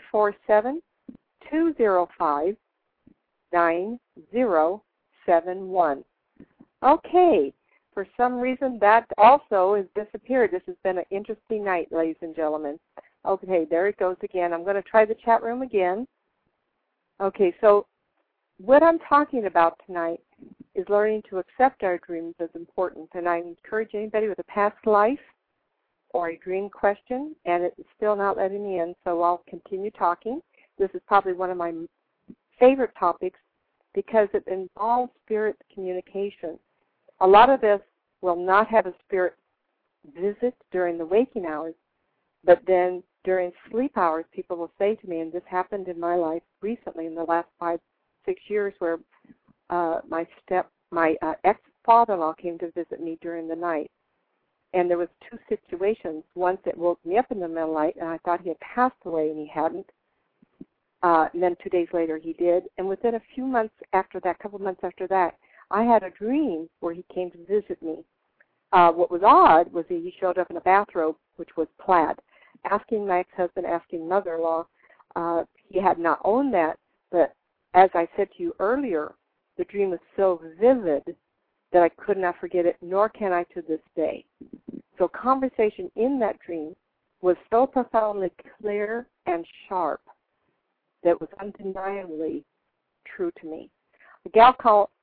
347-205-9071. Okay. For some reason, that also has disappeared. This has been an interesting night, ladies and gentlemen. Okay, there it goes again. I'm going to try the chat room again. Okay, so what I'm talking about tonight is learning to accept our dreams as important. And I encourage anybody with a past life or a dream question, and it's still not letting me in, so I'll continue talking. This is probably one of my favorite topics because it involves spirit communication. A lot of us will not have a spirit visit during the waking hours, but then during sleep hours, people will say to me, and this happened in my life recently in the last 5-6 years, where my ex-father-in-law came to visit me during the night. And there was 2 situations. Once it woke me up in the middle of the night, and I thought he had passed away, and he hadn't. And then 2 days later, he did. And within a few months after that, couple months after that, I had a dream where he came to visit me. What was odd was he showed up in a bathrobe, which was plaid. Asking my ex-husband, asking mother-in-law, he had not owned that. But as I said to you earlier, the dream was so vivid that I could not forget it, nor can I to this day. So conversation in that dream was so profoundly clear and sharp that it was undeniably true to me. The gal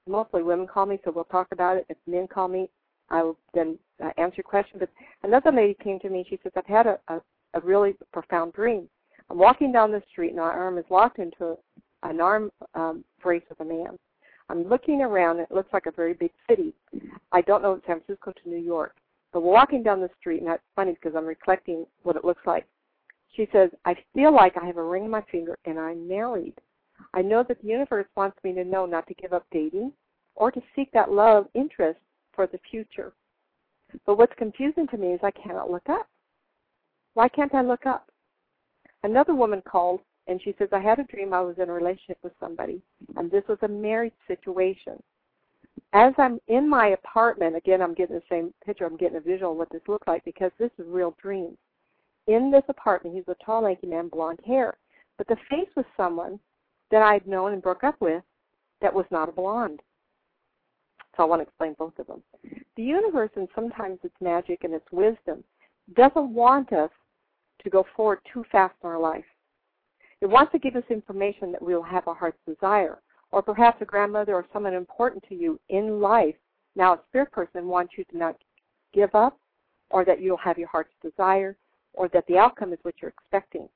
mostly women call me, so we'll talk about it. If men call me, I will then answer your question. But another lady came to me. She says, I've had a really profound dream. I'm walking down the street, and my arm is locked into an arm brace with a man. I'm looking around. It looks like a very big city. I don't know if it's San Francisco to New York. But we're walking down the street, and that's funny because I'm reflecting what it looks like. She says, I feel like I have a ring on my finger, and I'm married. I know that the universe wants me to know not to give up dating or to seek that love interest for the future. But what's confusing to me is I cannot look up. Why can't I look up? Another woman called, and she says, I had a dream I was in a relationship with somebody, and this was a marriage situation. As I'm in my apartment, again, I'm getting the same picture. I'm getting a visual of what this looked like because this is real dreams. In this apartment, he's a tall, lanky man, blonde hair. But the face was someone that I'd known and broke up with that was not a blonde. So I want to explain both of them. The universe, and sometimes its magic and its wisdom, doesn't want us to go forward too fast in our life. It wants to give us information that we'll have our heart's desire. Or perhaps a grandmother or someone important to you in life, now a spirit person, wants you to not give up, or that you'll have your heart's desire, or that the outcome is what you're expecting.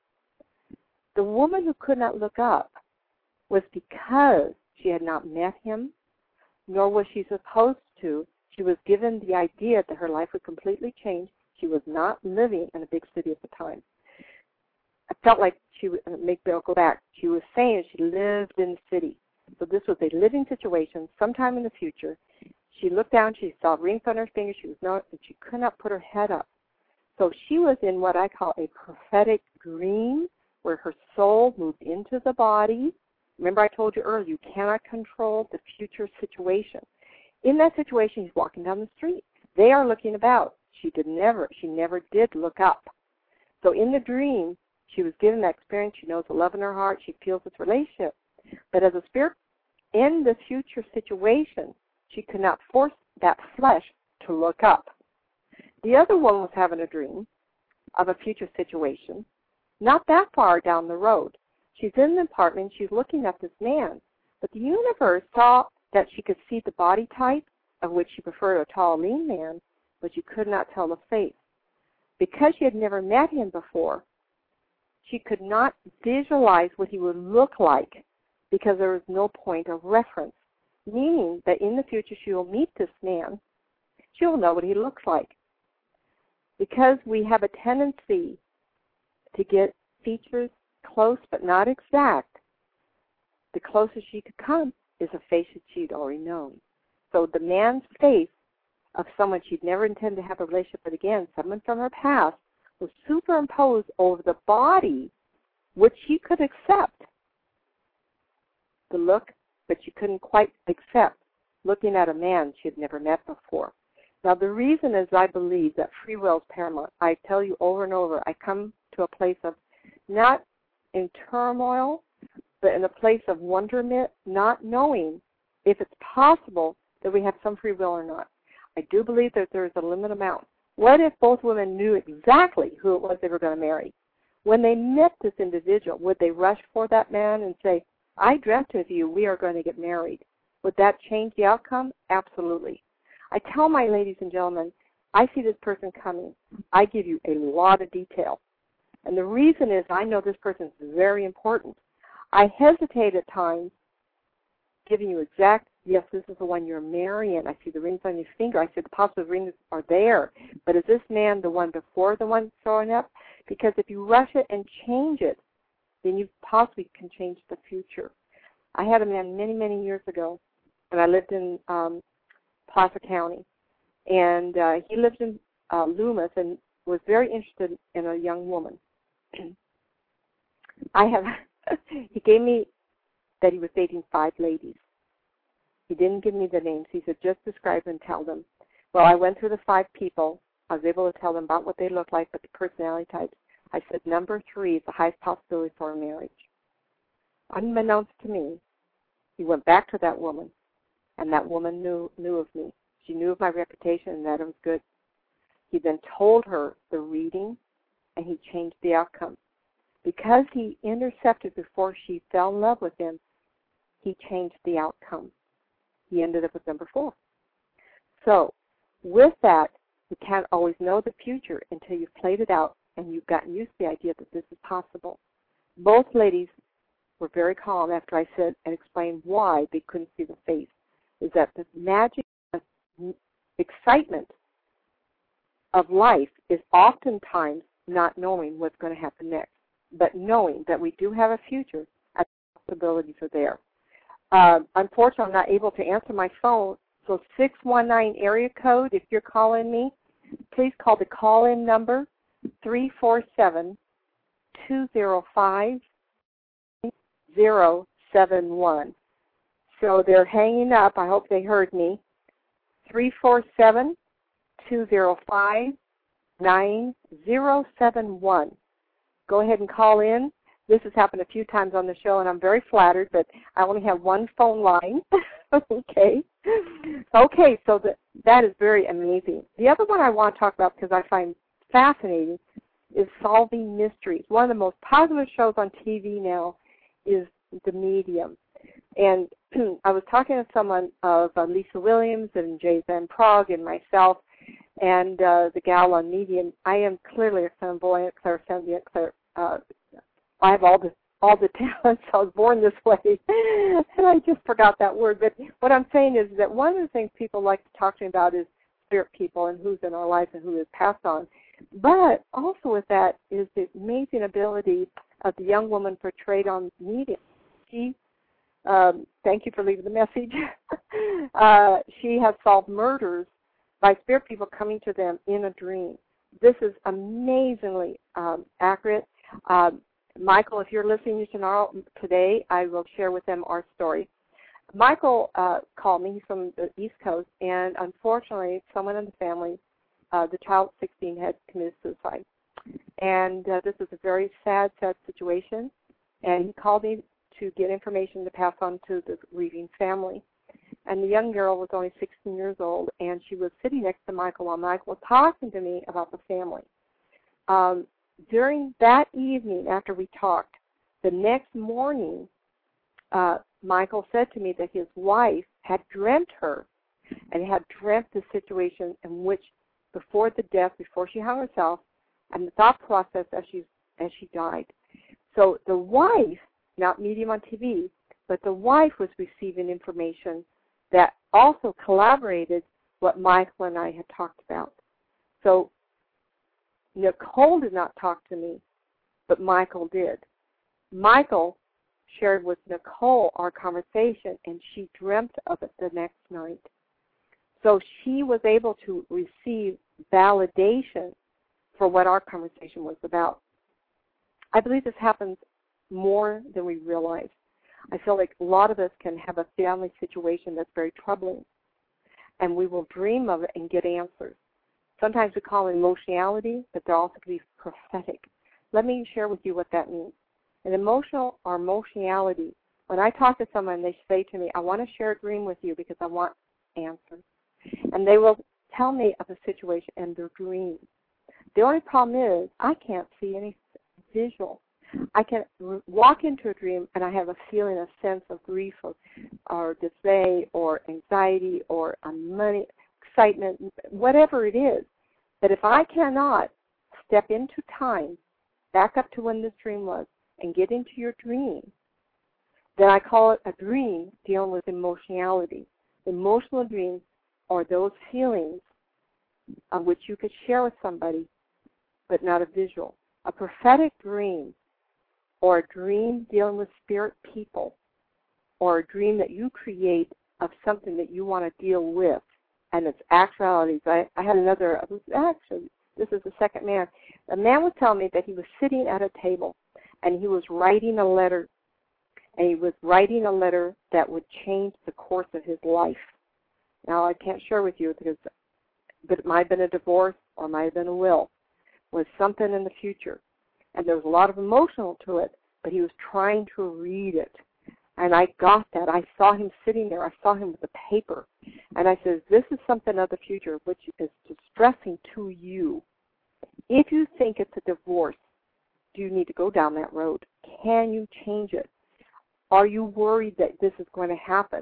The woman who could not look up was because she had not met him, nor was she supposed to. She was given the idea that her life would completely change. She was not living in a big city at the time. I felt like she would make Bill go back. She was saying she lived in the city. So this was a living situation sometime in the future. She looked down, she saw rings on her fingers, and she could not put her head up. So she was in what I call a prophetic dream where her soul moved into the body. Remember I told you earlier, you cannot control the future situation. In that situation, he's walking down the street. They are looking about. She never did look up. So in the dream, she was given that experience. She knows the love in her heart. She feels this relationship. But as a spirit in the future situation, she could not force that flesh to look up. The other one was having a dream of a future situation, not that far down the road. She's in the apartment. She's looking at this man. But the universe saw that she could see the body type, of which she preferred a tall, lean man, but she could not tell the face. Because she had never met him before, she could not visualize what he would look like because there was no point of reference, meaning that in the future she will meet this man. She will know what he looks like. Because we have a tendency to get features close but not exact, the closest she could come is a face that she'd already known. So the man's face of someone she'd never intended to have a relationship with again, someone from her past, was superimposed over the body, which she could accept. The look, but she couldn't quite accept looking at a man she had never met before. Now, the reason is I believe that free will is paramount. I tell you over and over, I come to a place of not in turmoil, but in a place of wonderment, not knowing if it's possible that we have some free will or not. I do believe that there is a limited amount. What if both women knew exactly who it was they were going to marry? When they met this individual, would they rush for that man and say, I dreamt of you, we are going to get married? Would that change the outcome? Absolutely. I tell my ladies and gentlemen, I see this person coming. I give you a lot of detail. And the reason is I know this person is very important. I hesitate at times giving you exact, yes, this is the one you're marrying. I see the rings on your finger. I said the possible rings are there. But is this man the one before the one showing up? Because if you rush it and change it, then you possibly can change the future. I had a man many, many years ago, and I lived in Placer County. And he lived in Loomis and was very interested in a young woman. He gave me that he was dating 5 ladies. He didn't give me the names. He said, just describe and tell them. Well, I went through the 5 people. I was able to tell them about what they looked like, but the personality types. I said, number 3 is the highest possibility for a marriage. Unbeknownst to me, he went back to that woman, and that woman knew of me. She knew of my reputation and that it was good. He then told her the reading, and he changed the outcome. Because he intercepted before she fell in love with him, he changed the outcome. he ended up with number 4. So with that, you can't always know the future until you've played it out and you've gotten used to the idea that this is possible. Both ladies were very calm after I said and explained why they couldn't see the face. Is that the magic excitement of life is oftentimes not knowing what's going to happen next, but knowing that we do have a future and the possibilities are there. Unfortunately, I'm not able to answer my phone, so 619 area code, if you're calling me, please call the call-in number, 347-205-071. So they're hanging up. I hope they heard me. 347-205-9071. Go ahead and call in. This has happened a few times on the show, and I'm very flattered, but I only have one phone line. Okay, so that is very amazing. The other one I want to talk about, because I find fascinating, is Solving Mysteries. One of the most popular shows on TV now is The Medium. And I was talking to someone of Lisa Williams and Jay Van Prague and myself and the gal on Medium. I am clearly a clairvoyant, clairsentient, I have all the talents. I was born this way, and I just forgot that word. But what I'm saying is that one of the things people like to talk to me about is spirit people and who's in our lives and who is passed on. But also with that is the amazing ability of the young woman portrayed on Medium. She, thank you for leaving the message. She has solved murders by spirit people coming to them in a dream. This is amazingly accurate. Michael, if you're listening today, I will share with them our story. Michael called me. He's from the East Coast, and unfortunately, someone in the family, the child 16, had committed suicide. And this is a very sad situation. And he called me to get information to pass on to the grieving family. And the young girl was only 16 years old, and she was sitting next to Michael while Michael was talking to me about the family. During that evening, after we talked, the next morning, Michael said to me that his wife had dreamt her and had dreamt the situation in which, before the death, before she hung herself, and the thought process as she died. So the wife, not Medium on TV, but the wife was receiving information that also collaborated what Michael and I had talked about. So Nicole did not talk to me, but Michael did. Michael shared with Nicole our conversation, and she dreamt of it the next night. So she was able to receive validation for what our conversation was about. I believe this happens more than we realize. I feel like a lot of us can have a family situation that's very troubling, and we will dream of it and get answers. Sometimes we call it emotionality, but they're also can be prophetic. Let me share with you what that means. An emotional or emotionality, when I talk to someone, they say to me, I want to share a dream with you because I want answers. And they will tell me of a situation in their dream. The only problem is I can't see any visual. I can walk into a dream and I have a feeling, a sense of grief or dismay or anxiety or money, excitement, whatever it is. But if I cannot step into time, back up to when this dream was, and get into your dream, then I call it a dream dealing with emotionality. Emotional dreams are those feelings of which you could share with somebody, but not a visual. A prophetic dream or a dream dealing with spirit people or a dream that you create of something that you want to deal with, and it's actualities. I had another, actually, this is the second man. The man was telling me that he was sitting at a table, and he was writing a letter, and he was writing a letter that would change the course of his life. Now, I can't share with you, but it might have been a divorce or it might have been a will, was something in the future. And there was a lot of emotional to it, but he was trying to read it. And I got that. I saw him sitting there. I saw him with a paper. And I said, this is something of the future which is distressing to you. If you think it's a divorce, do you need to go down that road? Can you change it? Are you worried that this is going to happen?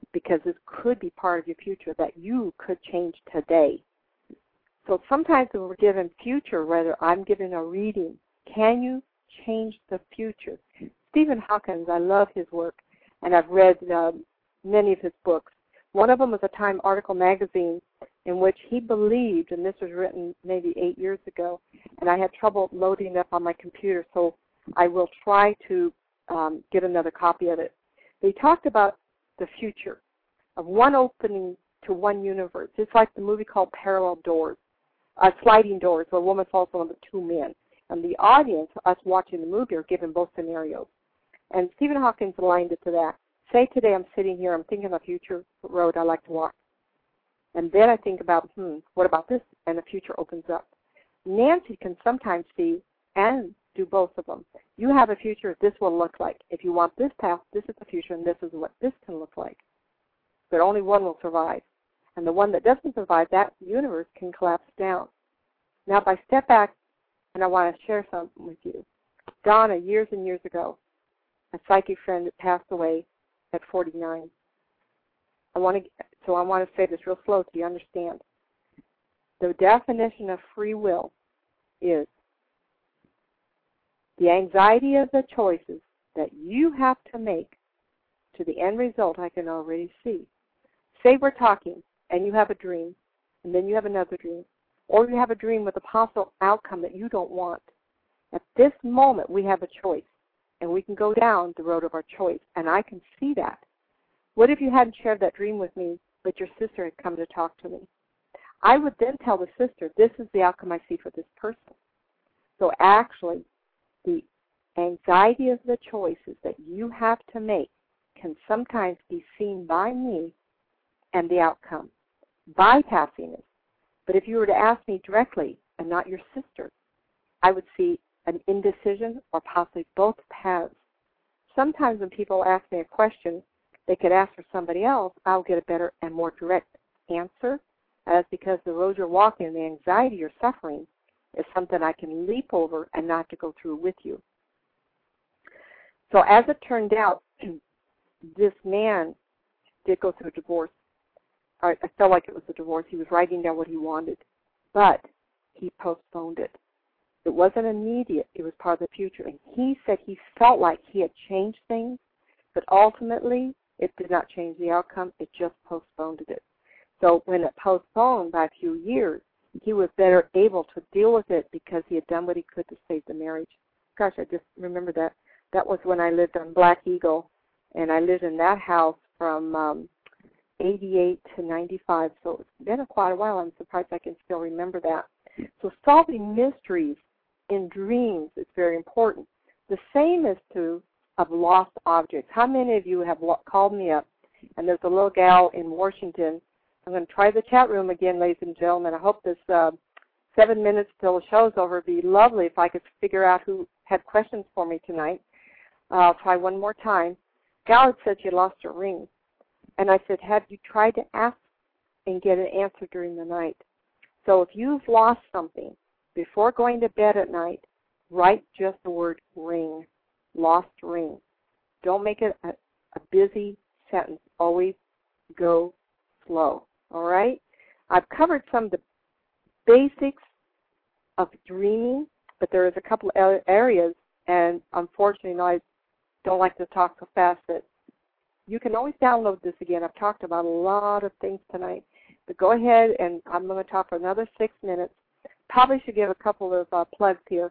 because this could be part of your future that you could change today. So sometimes when we're given future, whether I'm given a reading, can you change the future? Stephen Hawkins, I love his work, and I've read many of his books. One of them was a Time article magazine in which he believed, and this was written maybe 8 years ago, and I had trouble loading it up on my computer, so I will try to get another copy of it. But he talked about the future of one opening to one universe. It's like the movie called Parallel Doors, Sliding Doors, where a woman falls in love with two men. And the audience, us watching the movie, are given both scenarios. And Stephen Hawkins aligned it to that. Say today I'm sitting here, I'm thinking of a future road I like to walk. And then I think about, what about this? And the future opens up. Nancy can sometimes see and do both of them. You have a future, this will look like. If you want this path, this is the future, and this is what this can look like. But only one will survive. And the one that doesn't survive, that universe can collapse down. Now, if I step back, and I want to share something with you. Donna, years and years ago, a psychic friend that passed away at 49. I want to say this real slow so you understand. The definition of free will is the anxiety of the choices that you have to make to the end result I can already see. Say we're talking, and you have a dream, and then you have another dream, or you have a dream with a possible outcome that you don't want. At this moment, we have a choice, and we can go down the road of our choice, and I can see that. What if you hadn't shared that dream with me, but your sister had come to talk to me? I would then tell the sister, this is the outcome I see for this person. So actually, the anxiety of the choices that you have to make can sometimes be seen by me and the outcome, bypassing it. But if you were to ask me directly and not your sister, I would see an indecision or possibly both paths. Sometimes when people ask me a question, they could ask for somebody else, I'll get a better and more direct answer. That's because the road you're walking and the anxiety you're suffering is something I can leap over and not to go through with you. So as it turned out, this man did go through a divorce. I felt like it was a divorce. He was writing down what he wanted, but he postponed it. It wasn't immediate. It was part of the future. And he said he felt like he had changed things, but ultimately it did not change the outcome. It just postponed it. So when it postponed by a few years, he was better able to deal with it because he had done what he could to save the marriage. Gosh, I just remember that. That was when I lived on Black Eagle, and I lived in that house from 88 to 95, so it's been quite a while. I'm surprised I can still remember that. So solving mysteries in dreams is very important. The same is true of lost objects. How many of you have called me up, and there's a little gal in Washington. I'm going to try the chat room again, ladies and gentlemen. I hope this 7 minutes till the show's over would be lovely if I could figure out who had questions for me tonight. I'll try one more time. Gal had said she lost her ring. And I said, have you tried to ask and get an answer during the night? So if you've lost something, before going to bed at night, write just the word ring, lost ring. Don't make it a busy sentence. Always go slow, all right? I've covered some of the basics of dreaming, but there is a couple of areas, and unfortunately, I don't like to talk so fast that you can always download this again. I've talked about a lot of things tonight. But go ahead, and I'm going to talk for another 6 minutes. Probably should give a couple of plugs here.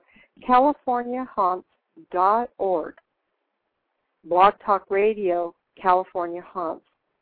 CaliforniaHaunts.org. Blog Talk Radio, California Haunts.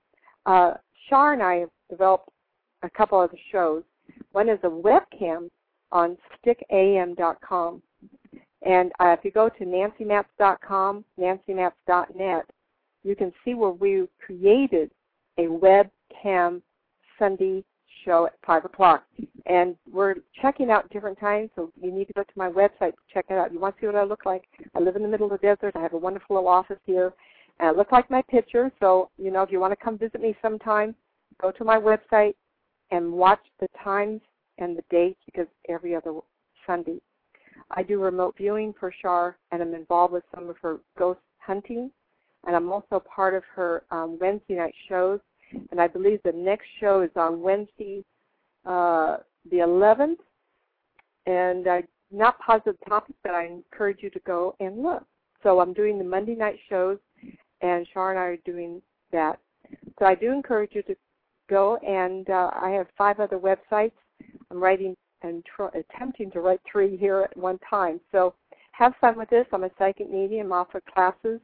Shar and I have developed a couple of the shows. One is a webcam on stickam.com. And if you go to nancymatz.com, nancymatz.net, you can see where we created a webcam Sunday show at 5 o'clock. And we're checking out different times, so you need to go to my website to check it out. You want to see what I look like? I live in the middle of the desert. I have a wonderful little office here. And I look like my picture, so, if you want to come visit me sometime, go to my website and watch the times and the dates, because every other Sunday. I do remote viewing for Shar, and I'm involved with some of her ghost hunting. and I'm also part of her Wednesday night shows. And I believe the next show is on Wednesday, the 11th. And I'm not positive the topic, but I encourage you to go and look. So I'm doing the Monday night shows, and Shar and I are doing that. So I do encourage you to go, and I have 5 other websites. I'm writing and attempting to write 3 here at one time. So have fun with this. I'm a psychic medium. I offer classes.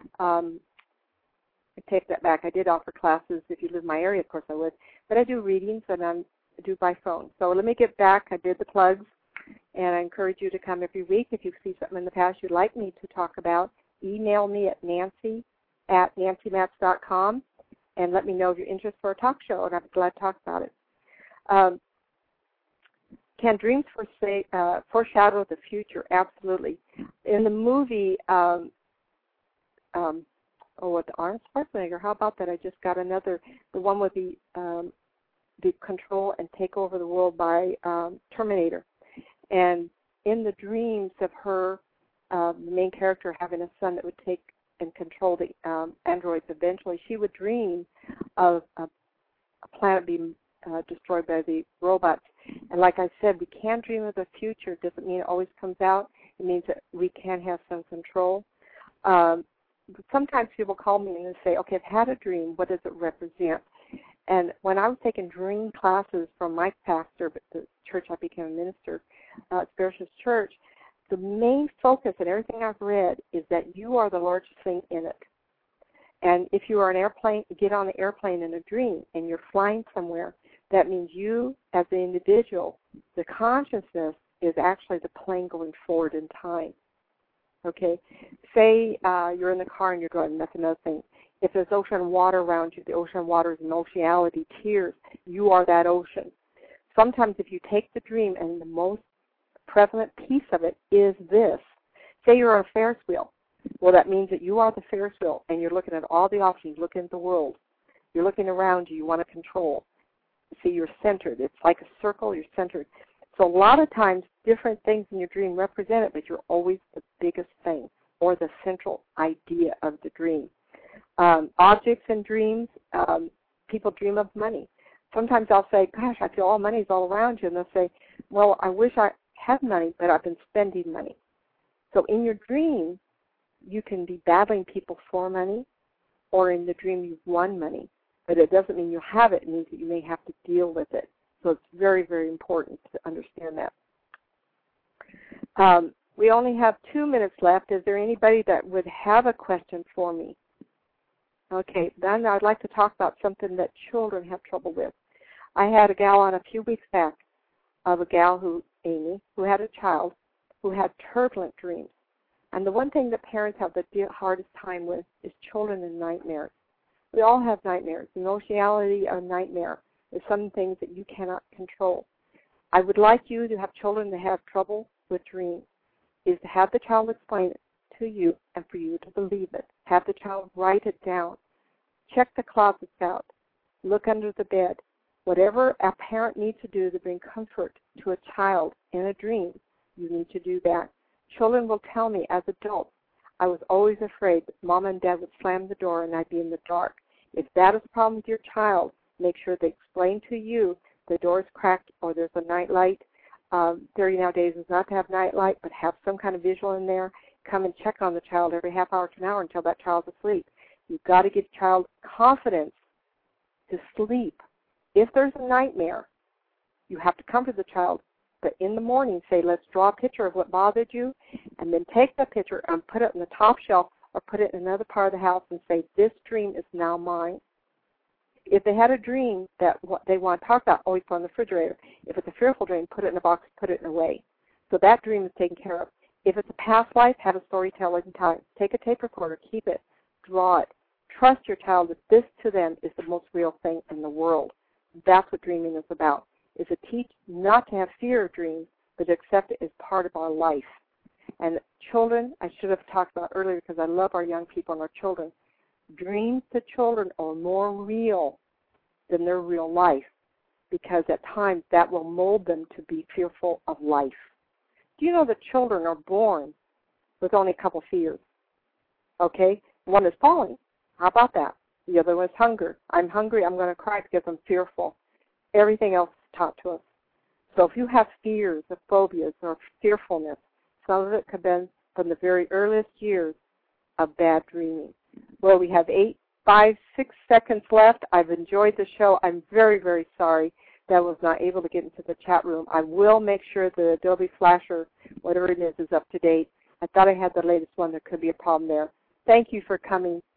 I take that back. I did offer classes. If you live in my area, of course I would. But I do readings, and I do by phone. So let me get back. I did the plugs, and I encourage you to come every week. If you see something in the past you'd like me to talk about, email me at nancy@nancymatz.com and let me know of your interest for a talk show, and I'd be glad to talk about it. Can dreams foreshadow the future? Absolutely. In the movie, with Arnold Schwarzenegger, how about that? I just got another, the one with the control and take over the world by Terminator. And in the dreams of her, the main character having a son that would take and control the androids eventually, she would dream of a planet being destroyed by the robots. And like I said, we can dream of the future. It doesn't mean it always comes out. It means that we can have some control. Sometimes people call me and they say, okay, I've had a dream. What does it represent? And when I was taking dream classes from my pastor, but the church I became a minister, Spiritualist Church, the main focus in everything I've read is that you are the largest thing in it. And if you are an airplane, get on the airplane in a dream and you're flying somewhere, that means you as an individual, the consciousness is actually the plane going forward in time. Okay? Say you're in the car and you're going, that's another thing. If there's ocean and water around you, the ocean and water is an oceanality, tears, you are that ocean. Sometimes if you take the dream and the most prevalent piece of it is this. Say you're on a Ferris wheel. Well, that means that you are the Ferris wheel and you're looking at all the options, looking at the world. You're looking around you, you want to control. See, you're centered. It's like a circle, you're centered. So a lot of times different things in your dream represent it, but you're always the biggest thing or the central idea of the dream. Objects in dreams, people dream of money. Sometimes I'll say, gosh, I feel all money's all around you. And they'll say, well, I wish I had money, but I've been spending money. So in your dream, you can be battling people for money, or in the dream you've won money. But it doesn't mean you have it. It means that you may have to deal with it. So it's very, very important to understand that. We only have 2 minutes left. Is there anybody that would have a question for me? Okay, then I'd like to talk about something that children have trouble with. I had a gal on a few weeks back of a gal Amy, who had a child who had turbulent dreams. And the one thing that parents have the hardest time with is children and nightmares. We all have nightmares. Emotionality of nightmare is some things that you cannot control. I would like you to have children that have trouble with dreams, is to have the child explain it to you and for you to believe it. Have the child write it down. Check the closets out. Look under the bed. Whatever a parent needs to do to bring comfort to a child in a dream, you need to do that. Children will tell me as adults, I was always afraid that Mom and Dad would slam the door and I'd be in the dark. If that is a problem with your child, make sure they explain to you the door is cracked or there's a night light. Theory nowadays is not to have night light, but have some kind of visual in there. Come and check on the child every half hour to an hour until that child's asleep. You've got to give the child confidence to sleep. If there's a nightmare, you have to comfort the child. But in the morning, say, let's draw a picture of what bothered you, and then take that picture and put it in the top shelf or put it in another part of the house and say, this dream is now mine. If they had a dream that what they want to talk about, always put on the refrigerator. If it's a fearful dream, put it in a box, put it away. So that dream is taken care of. If it's a past life, have a storyteller in time. Take a tape recorder, keep it, draw it. Trust your child that this to them is the most real thing in the world. That's what dreaming is about, is to teach not to have fear of dreams, but to accept it as part of our life. And children, I should have talked about earlier because I love our young people and our children. Dreams to children are more real than their real life because at times that will mold them to be fearful of life. Do you know that children are born with only a couple fears? Okay? One is falling. How about that? The other one is hunger. I'm hungry, I'm going to cry because I'm fearful. Everything else is taught to us. So if you have fears or phobias or fearfulness, some of it could have been from the very earliest years of bad dreaming. Well, we have 6 seconds left. I've enjoyed the show. I'm very, very sorry that I was not able to get into the chat room. I will make sure the Adobe Flasher, whatever it is up to date. I thought I had the latest one. There could be a problem there. Thank you for coming.